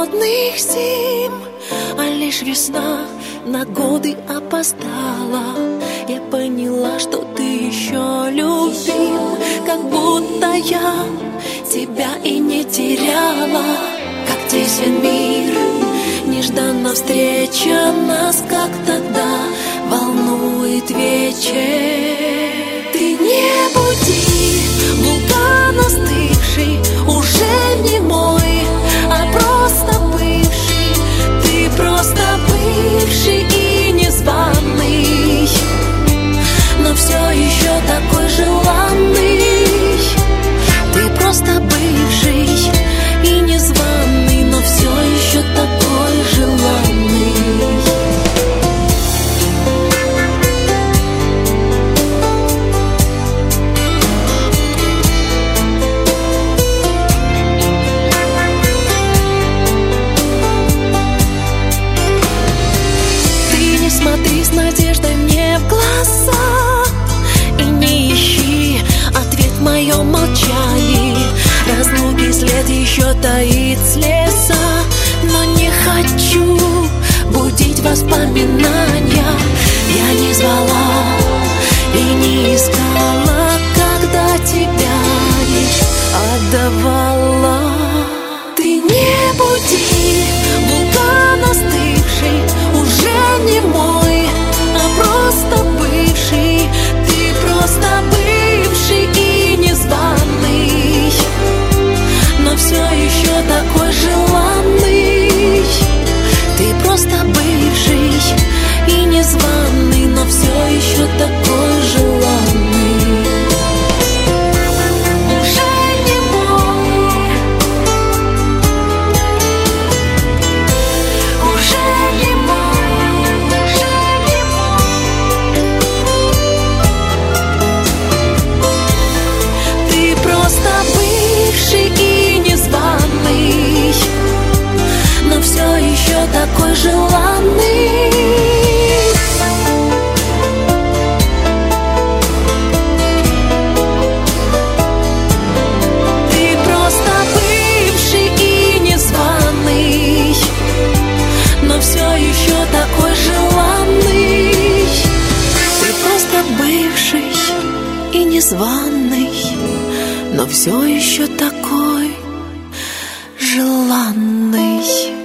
холодных зим, а лишь весна на годы опоздала. Я поняла, что ты еще любим, как будто я тебя и не теряла. Как тесен мир, нежданно встреча нас, как тогда волнует вечер. Ты не буди вулкан остывший, уже не мой, а просто бывший. Ты просто бывший и незваный, но все еще такой желанный. Ты просто бывший и незваный, но все еще такой желанный. Смотри с надеждой мне в глаза и не ищи ответ в моем молчании. Разлуки след еще таит слеза, но не хочу будить воспоминания. Я не звала и не искала, когда тебя лишь отдавала. Ты не буди вулкан остывший, уже не мой, а просто бывший. Ты просто бывший и незваный, но все еще такой желанный. Ты просто бывший и незваный, но все еще такой желанный. Такой желанный. Ты просто бывший и незваный, но все еще такой желанный. Ты просто бывший и незваный, но все еще такой желанный.